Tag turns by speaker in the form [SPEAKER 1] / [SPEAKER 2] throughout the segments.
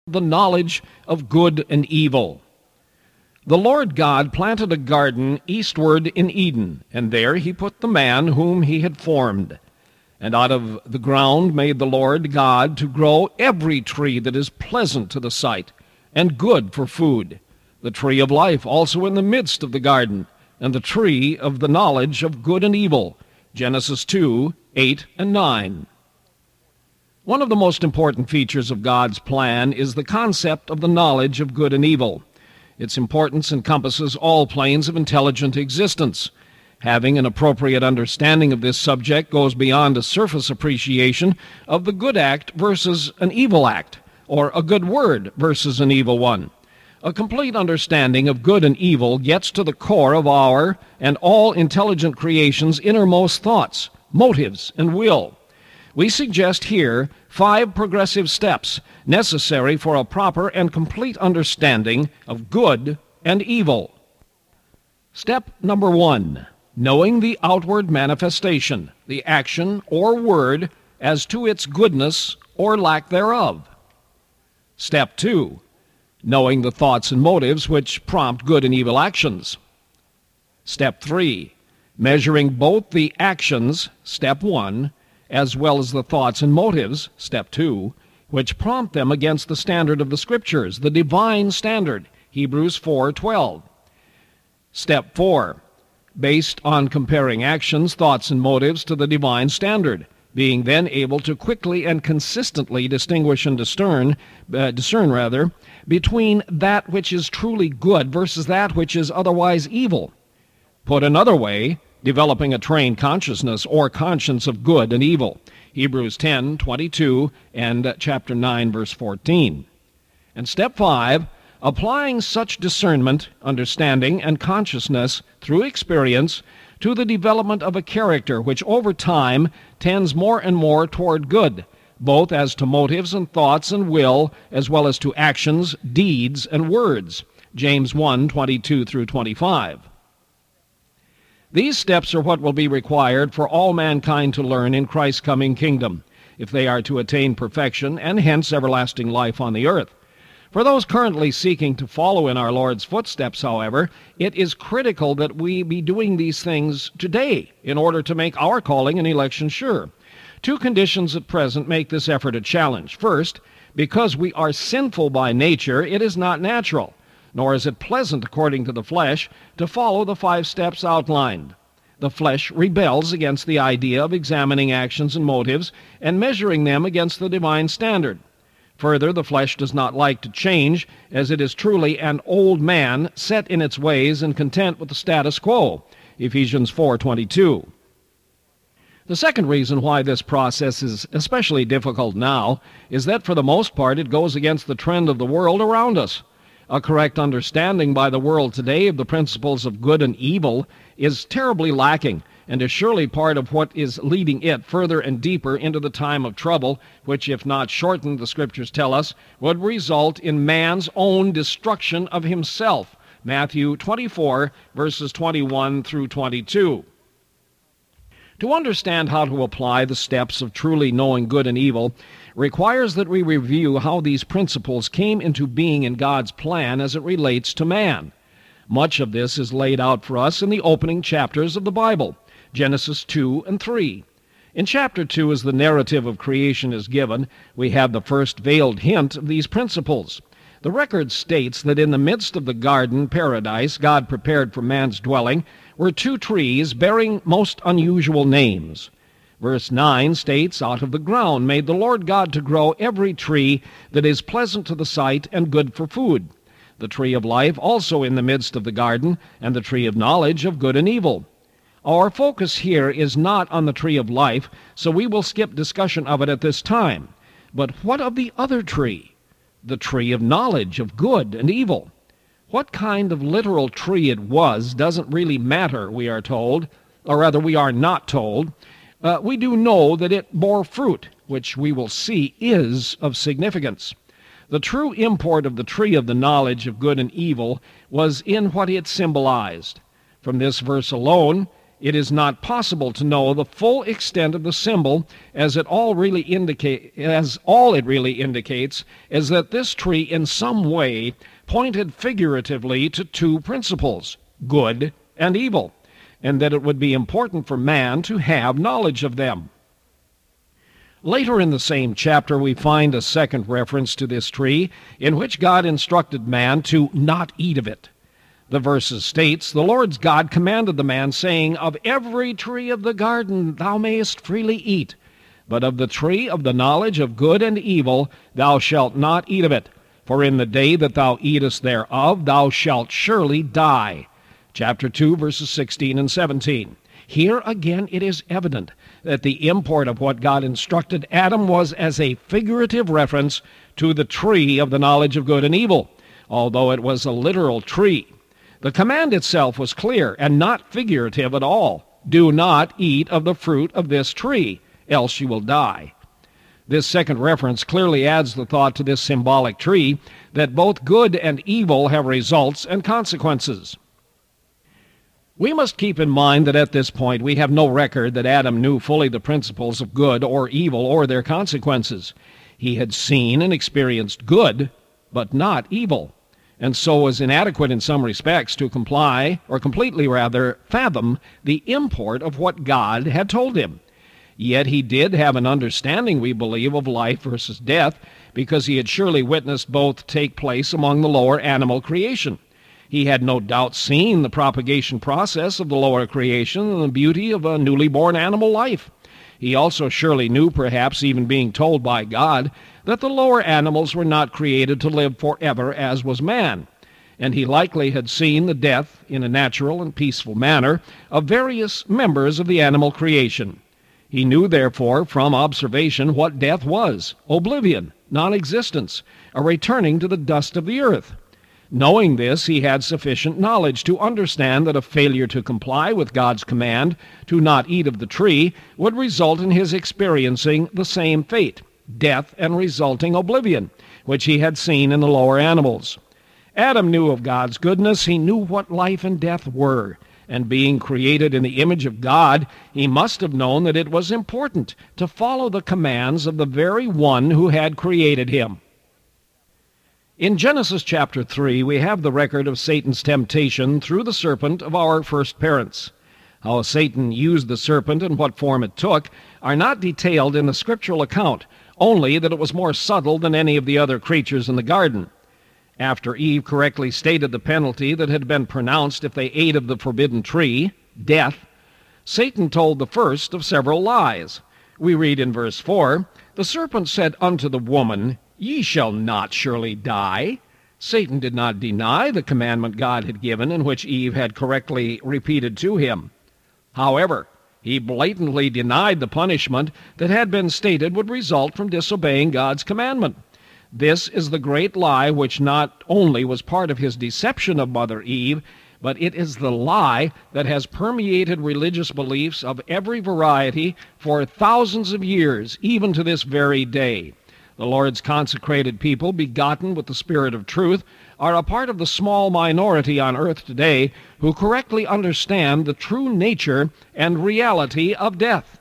[SPEAKER 1] the knowledge of good and evil. The Lord God planted a garden eastward in Eden, and there he put the man whom he had formed. And out of the ground made the Lord God to grow every tree that is pleasant to the sight, and good for food, the tree of life also in the midst of the garden, and the tree of the knowledge of good and evil. Genesis 2, 8 and 9. One of the most important features of God's plan is the concept of the knowledge of good and evil. Its importance encompasses all planes of intelligent existence. Having an appropriate understanding of this subject goes beyond a surface appreciation of the good act versus an evil act, or a good word versus an evil one. A complete understanding of good and evil gets to the core of our and all intelligent creation's innermost thoughts, motives, and will. We suggest here 5 progressive steps necessary for a proper and complete understanding of good and evil. Step number 1, knowing the outward manifestation, the action or word, as to its goodness or lack thereof. Step 2, knowing the thoughts and motives which prompt good and evil actions. Step 3, measuring both the actions, step 1, as well as the thoughts and motives, step 2, which prompt them against the standard of the Scriptures, the divine standard, Hebrews 4:12. Step 4, based on comparing actions, thoughts, and motives to the divine standard, being then able to quickly and consistently distinguish and discern between that which is truly good versus that which is otherwise evil. Put another way, developing a trained consciousness or conscience of good and evil. Hebrews 10:22 and chapter 9, verse 14. And step 5, applying such discernment, understanding, and consciousness through experience to the development of a character which over time tends more and more toward good, both as to motives and thoughts and will, as well as to actions, deeds, and words. James 1:22 through 25. These steps are what will be required for all mankind to learn in Christ's coming kingdom, if they are to attain perfection and hence everlasting life on the earth. For those currently seeking to follow in our Lord's footsteps, however, it is critical that we be doing these things today in order to make our calling and election sure. 2 conditions at present make this effort a challenge. First, because we are sinful by nature, it is not natural, nor is it pleasant according to the flesh, to follow the 5 steps outlined. The flesh rebels against the idea of examining actions and motives and measuring them against the divine standard. Further, the flesh does not like to change, as it is truly an old man set in its ways and content with the status quo. Ephesians 4:22. The second reason why this process is especially difficult now is that for the most part it goes against the trend of the world around us. A correct understanding by the world today of the principles of good and evil is terribly lacking, and is surely part of what is leading it further and deeper into the time of trouble, which, if not shortened, the Scriptures tell us, would result in man's own destruction of himself. Matthew 24, verses 21 through 22. To understand how to apply the steps of truly knowing good and evil requires that we review how these principles came into being in God's plan as it relates to man. Much of this is laid out for us in the opening chapters of the Bible, Genesis 2 and 3. In chapter 2, as the narrative of creation is given, we have the first veiled hint of these principles. The record states that in the midst of the garden paradise God prepared for man's dwelling were 2 trees bearing most unusual names. Verse 9 states, "Out of the ground made the Lord God to grow every tree that is pleasant to the sight and good for food, the tree of life also in the midst of the garden, and the tree of knowledge of good and evil." Our focus here is not on the tree of life, so we will skip discussion of it at this time. But what of the other tree? The tree of knowledge of good and evil. What kind of literal tree it was doesn't really matter, we are told, or rather we are not told. We do know that it bore fruit, which we will see is of significance. The true import of the tree of the knowledge of good and evil was in what it symbolized. From this verse alone, it is not possible to know the full extent of the symbol, as all it really indicates is that this tree in some way pointed figuratively to two principles, good and evil, and that it would be important for man to have knowledge of them. Later in the same chapter, we find a second reference to this tree, in which God instructed man to not eat of it. The verse states, "The Lord God commanded the man, saying, Of every tree of the garden thou mayest freely eat, but of the tree of the knowledge of good and evil thou shalt not eat of it. For in the day that thou eatest thereof thou shalt surely die." Chapter 2, verses 16 and 17. Here again it is evident that the import of what God instructed Adam was as a figurative reference to the tree of the knowledge of good and evil, although it was a literal tree. The command itself was clear and not figurative at all. Do not eat of the fruit of this tree, else you will die. This second reference clearly adds the thought to this symbolic tree that both good and evil have results and consequences. We must keep in mind that at this point we have no record that Adam knew fully the principles of good or evil or their consequences. He had seen and experienced good, but not evil, and so was inadequate in some respects to completely fathom the import of what God had told him. Yet he did have an understanding, we believe, of life versus death, because he had surely witnessed both take place among the lower animal creation. He had no doubt seen the propagation process of the lower creation and the beauty of a newly born animal life. He also surely knew, perhaps even being told by God, that the lower animals were not created to live forever as was man. And he likely had seen the death, in a natural and peaceful manner, of various members of the animal creation. He knew, therefore, from observation what death was: oblivion, non-existence, a returning to the dust of the earth. Knowing this, he had sufficient knowledge to understand that a failure to comply with God's command to not eat of the tree would result in his experiencing the same fate, death and resulting oblivion, which he had seen in the lower animals. Adam knew of God's goodness. He knew what life and death were, and being created in the image of God, he must have known that it was important to follow the commands of the very one who had created him. In Genesis chapter 3, we have the record of Satan's temptation through the serpent of our first parents. How Satan used the serpent and what form it took are not detailed in the scriptural account, only that it was more subtle than any of the other creatures in the garden. After Eve correctly stated the penalty that had been pronounced if they ate of the forbidden tree, death, Satan told the first of several lies. We read in verse 4, "The serpent said unto the woman, Ye shall not surely die." Satan did not deny the commandment God had given and which Eve had correctly repeated to him. However, he blatantly denied the punishment that had been stated would result from disobeying God's commandment. This is the great lie which not only was part of his deception of Mother Eve, but it is the lie that has permeated religious beliefs of every variety for thousands of years, even to this very day. The Lord's consecrated people, begotten with the Spirit of truth, are a part of the small minority on earth today who correctly understand the true nature and reality of death.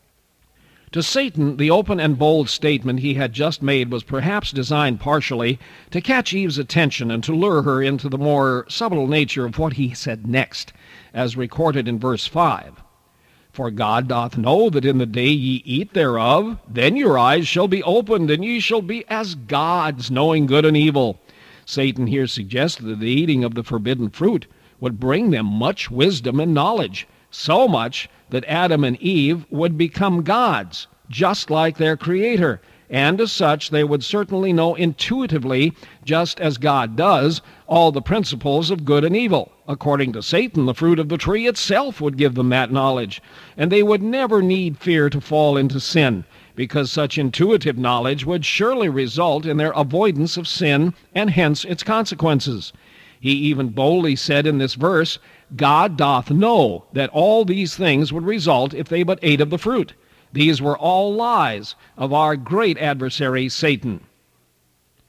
[SPEAKER 1] To Satan, the open and bold statement he had just made was perhaps designed partially to catch Eve's attention and to lure her into the more subtle nature of what he said next, as recorded in verse 5. "For God doth know that in the day ye eat thereof, then your eyes shall be opened, and ye shall be as gods, knowing good and evil." Satan here suggested that the eating of the forbidden fruit would bring them much wisdom and knowledge, so much that Adam and Eve would become gods, just like their Creator, and as such they would certainly know intuitively, just as God does, all the principles of good and evil. According to Satan, the fruit of the tree itself would give them that knowledge, and they would never need fear to fall into sin, because such intuitive knowledge would surely result in their avoidance of sin and hence its consequences. He even boldly said in this verse, "God doth know that all these things would result if they but ate of the fruit." These were all lies of our great adversary, Satan.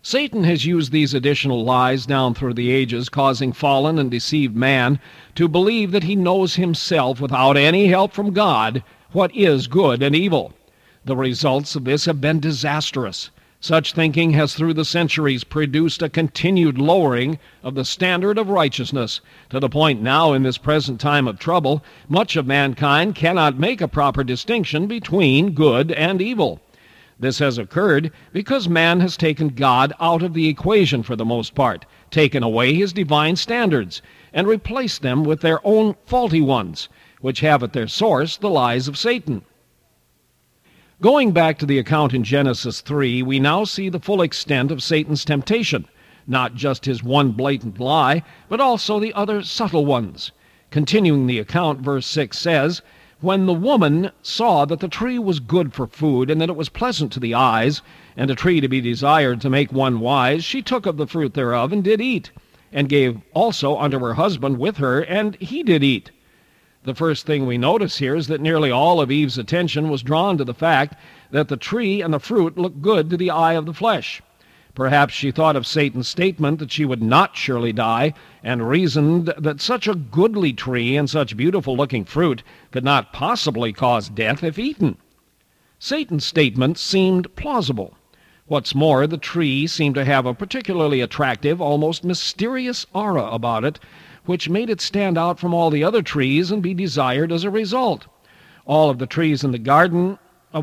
[SPEAKER 1] Satan has used these additional lies down through the ages, causing fallen and deceived man to believe that he knows himself, without any help from God, what is good and evil. The results of this have been disastrous. Such thinking has through the centuries produced a continued lowering of the standard of righteousness, to the point now in this present time of trouble, much of mankind cannot make a proper distinction between good and evil. This has occurred because man has taken God out of the equation for the most part, taken away his divine standards, and replaced them with their own faulty ones, which have at their source the lies of Satan. Going back to the account in Genesis 3, we now see the full extent of Satan's temptation, not just his one blatant lie, but also the other subtle ones. Continuing the account, verse 6 says, "When the woman saw that the tree was good for food, and that it was pleasant to the eyes, and a tree to be desired to make one wise, she took of the fruit thereof, and did eat, and gave also unto her husband with her, and he did eat." The first thing we notice here is that nearly all of Eve's attention was drawn to the fact that the tree and the fruit looked good to the eye of the flesh. Perhaps she thought of Satan's statement that she would not surely die, and reasoned that such a goodly tree and such beautiful-looking fruit could not possibly cause death if eaten. Satan's statement seemed plausible. What's more, the tree seemed to have a particularly attractive, almost mysterious aura about it, which made it stand out from all the other trees and be desired as a result. Of all the trees in the garden,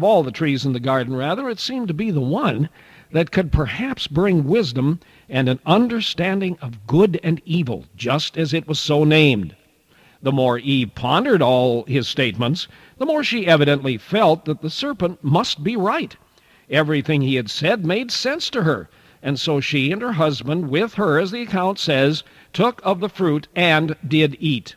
[SPEAKER 1] it seemed to be the one that could perhaps bring wisdom and an understanding of good and evil, just as it was so named. The more Eve pondered all his statements, the more she evidently felt that the serpent must be right. Everything he had said made sense to her, and so she and her husband, with her, as the account says, took of the fruit and did eat.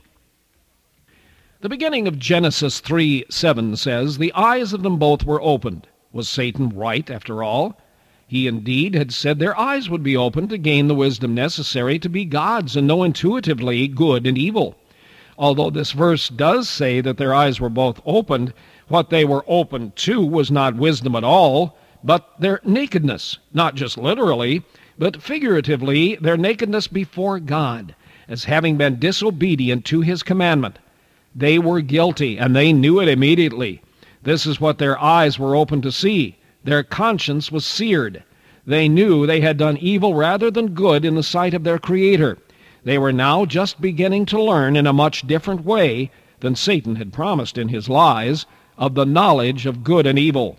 [SPEAKER 1] The beginning of Genesis 3:7 says, "The eyes of them both were opened." Was Satan right, after all? He indeed had said their eyes would be opened to gain the wisdom necessary to be gods and know intuitively good and evil. Although this verse does say that their eyes were both opened, what they were opened to was not wisdom at all, but their nakedness, not just literally, but figuratively, their nakedness before God, as having been disobedient to his commandment. They were guilty, and they knew it immediately. This is what their eyes were open to see. Their conscience was seared. They knew they had done evil rather than good in the sight of their Creator. They were now just beginning to learn in a much different way than Satan had promised in his lies of the knowledge of good and evil.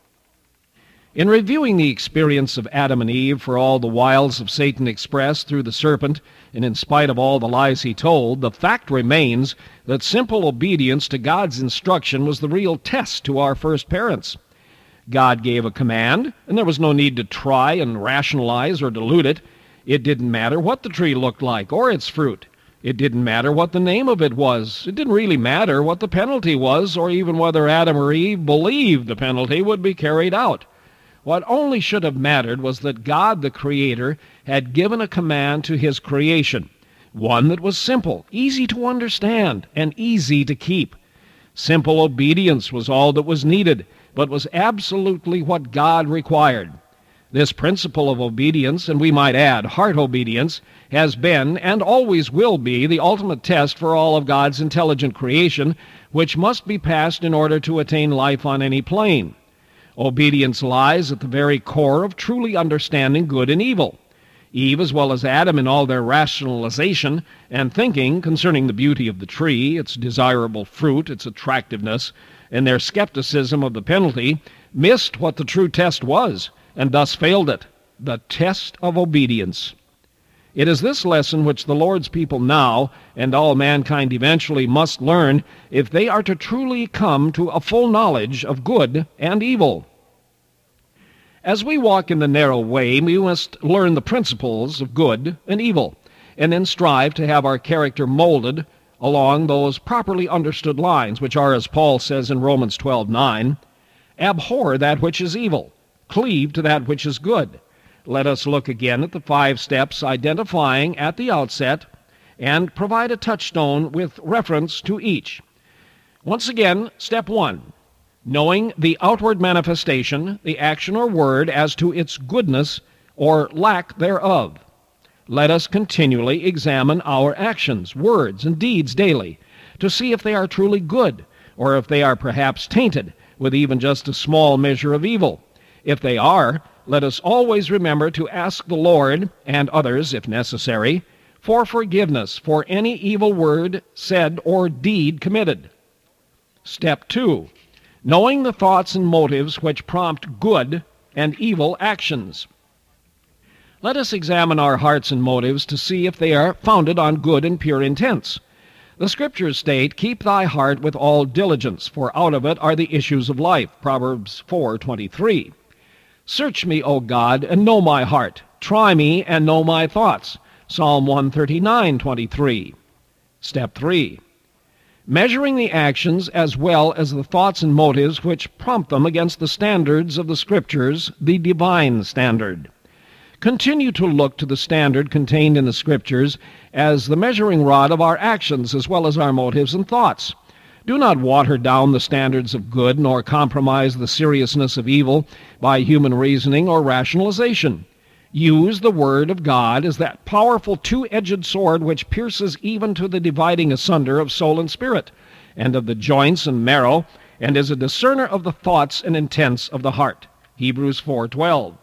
[SPEAKER 1] In reviewing the experience of Adam and Eve, for all the wiles of Satan expressed through the serpent, and in spite of all the lies he told, the fact remains that simple obedience to God's instruction was the real test to our first parents. God gave a command, and there was no need to try and rationalize or dilute it. It didn't matter what the tree looked like or its fruit. It didn't matter what the name of it was. It didn't really matter what the penalty was, or even whether Adam or Eve believed the penalty would be carried out. What only should have mattered was that God, the Creator, had given a command to his creation, one that was simple, easy to understand, and easy to keep. Simple obedience was all that was needed, but was absolutely what God required. This principle of obedience, and we might add heart obedience, has been and always will be the ultimate test for all of God's intelligent creation, which must be passed in order to attain life on any plane. Obedience lies at the very core of truly understanding good and evil. Eve, as well as Adam, in all their rationalization and thinking concerning the beauty of the tree, its desirable fruit, its attractiveness, and their skepticism of the penalty, missed what the true test was, and thus failed it, the test of obedience. It is this lesson which the Lord's people now, and all mankind eventually, must learn if they are to truly come to a full knowledge of good and evil. As we walk in the narrow way, we must learn the principles of good and evil, and then strive to have our character molded along those properly understood lines, which are, as Paul says in Romans 12:9, "Abhor that which is evil, cleave to that which is good." Let us look again at the 5 steps identifying at the outset and provide a touchstone with reference to each. Once again, step 1, knowing the outward manifestation, the action or word, as to its goodness or lack thereof. Let us continually examine our actions, words, and deeds daily, to see if they are truly good, or if they are perhaps tainted with even just a small measure of evil. If they are, let us always remember to ask the Lord, and others, if necessary, for forgiveness for any evil word, said, or deed committed. Step 2. Knowing the thoughts and motives which prompt good and evil actions. Let us examine our hearts and motives to see if they are founded on good and pure intents. The Scriptures state, "Keep thy heart with all diligence, for out of it are the issues of life." Proverbs 4:23. "Search me, O God, and know my heart. Try me and know my thoughts." Psalm 139:23. Step 3. Measuring the actions as well as the thoughts and motives which prompt them against the standards of the Scriptures, the divine standard. Continue to look to the standard contained in the Scriptures as the measuring rod of our actions as well as our motives and thoughts. Do not water down the standards of good, nor compromise the seriousness of evil by human reasoning or rationalization. Use the Word of God as that powerful two-edged sword which pierces even to the dividing asunder of soul and spirit, and of the joints and marrow, and is a discerner of the thoughts and intents of the heart. Hebrews 4:12.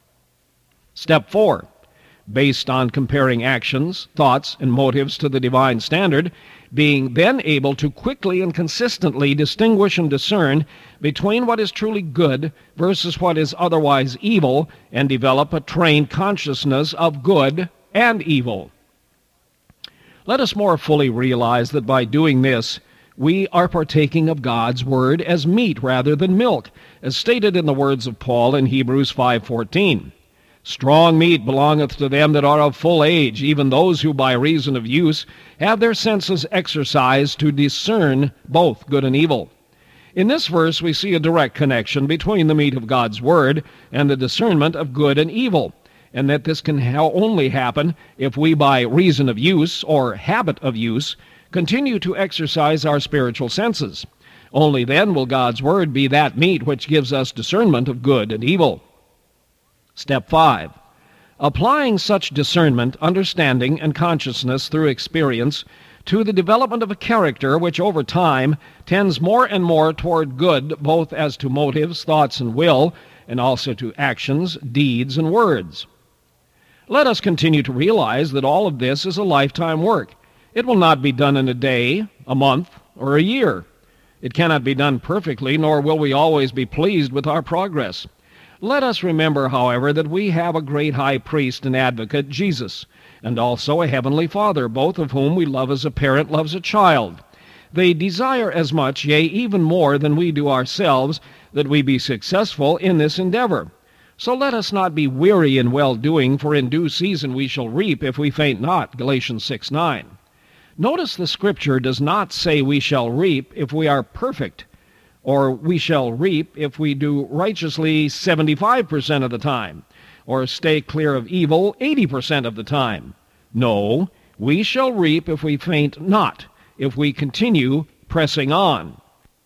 [SPEAKER 1] Step 4. Based on comparing actions, thoughts, and motives to the divine standard, being then able to quickly and consistently distinguish and discern between what is truly good versus what is otherwise evil, and develop a trained consciousness of good and evil. Let us more fully realize that by doing this, we are partaking of God's Word as meat rather than milk, as stated in the words of Paul in Hebrews 5:14. "Strong meat belongeth to them that are of full age, even those who by reason of use have their senses exercised to discern both good and evil." In this verse we see a direct connection between the meat of God's Word and the discernment of good and evil, and that this can only happen if we by reason of use, or habit of use, continue to exercise our spiritual senses. Only then will God's Word be that meat which gives us discernment of good and evil. Step 5. Applying such discernment, understanding, and consciousness through experience to the development of a character which over time tends more and more toward good, both as to motives, thoughts, and will, and also to actions, deeds, and words. Let us continue to realize that all of this is a lifetime work. It will not be done in a day, a month, or a year. It cannot be done perfectly, nor will we always be pleased with our progress. Let us remember, however, that we have a great high priest and advocate, Jesus, and also a heavenly Father, both of whom we love as a parent loves a child. They desire as much, yea, even more than we do ourselves, that we be successful in this endeavor. So let us not be weary in well-doing, for in due season we shall reap if we faint not. Galatians 6:9. Notice the Scripture does not say we shall reap if we are perfect, or we shall reap if we do righteously 75% of the time, or stay clear of evil 80% of the time. No, we shall reap if we faint not, if we continue pressing on.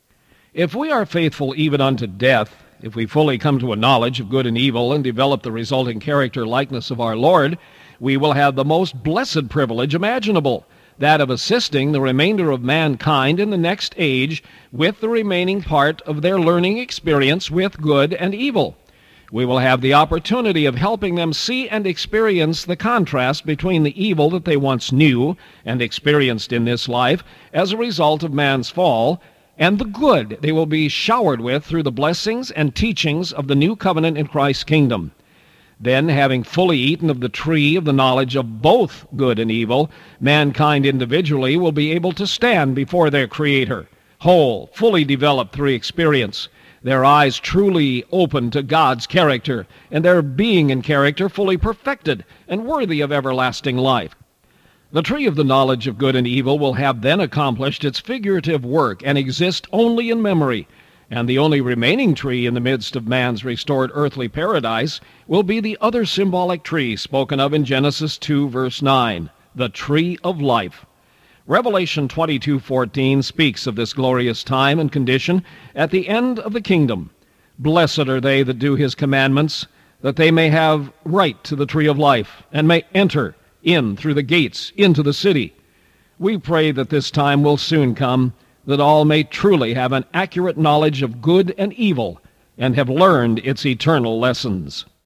[SPEAKER 1] If we are faithful even unto death, if we fully come to a knowledge of good and evil and develop the resulting character likeness of our Lord, we will have the most blessed privilege imaginable, that of assisting the remainder of mankind in the next age with the remaining part of their learning experience with good and evil. We will have the opportunity of helping them see and experience the contrast between the evil that they once knew and experienced in this life as a result of man's fall, and the good they will be showered with through the blessings and teachings of the new covenant in Christ's kingdom. Then, having fully eaten of the tree of the knowledge of both good and evil, mankind individually will be able to stand before their Creator, whole, fully developed through experience, their eyes truly open to God's character, and their being and character fully perfected and worthy of everlasting life. The tree of the knowledge of good and evil will have then accomplished its figurative work and exist only in memory, and the only remaining tree in the midst of man's restored earthly paradise will be the other symbolic tree spoken of in Genesis 2, verse 9, the tree of life. Revelation 22:14 speaks of this glorious time and condition at the end of the kingdom. "Blessed are they that do his commandments, that they may have right to the tree of life, and may enter in through the gates into the city. We pray that this time will soon come, that all may truly have an accurate knowledge of good and evil, and have learned its eternal lessons.